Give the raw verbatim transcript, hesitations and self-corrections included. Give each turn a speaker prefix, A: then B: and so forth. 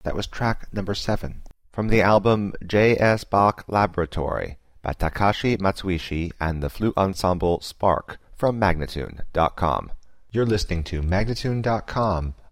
A: That was track number seven from the album J S. Bach Laboratory by Takashi Matsuishi and the flute ensemble Spark from Magnatune dot com. You're listening to Magnatune dot com,